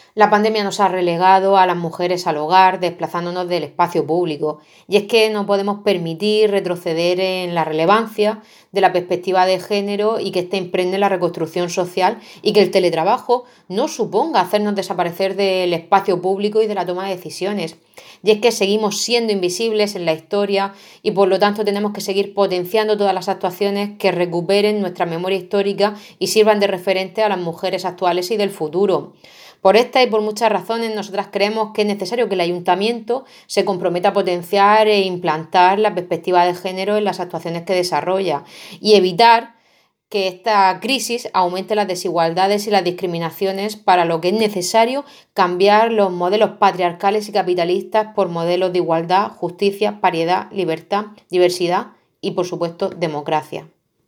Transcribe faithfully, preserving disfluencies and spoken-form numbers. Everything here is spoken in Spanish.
La pandemia nos ha relegado a las mujeres al hogar, desplazándonos del espacio público. Y es que no podemos permitir retroceder en la relevancia de la perspectiva de género y que ésta impregne la reconstrucción social y que el teletrabajo no suponga hacernos desaparecer del espacio público y de la toma de decisiones. Y es que seguimos siendo invisibles en la historia y por lo tanto tenemos que seguir potenciando todas las actuaciones que recuperen nuestra memoria histórica y sirvan de referente a las mujeres actuales y del futuro. Por esta y por muchas razones, nosotras creemos que es necesario que el ayuntamiento se comprometa a potenciar e implantar la perspectiva de género en las actuaciones que desarrolla y evitar que esta crisis aumente las desigualdades y las discriminaciones, para lo que es necesario cambiar los modelos patriarcales y capitalistas por modelos de igualdad, justicia, paridad, libertad, diversidad y, por supuesto, democracia.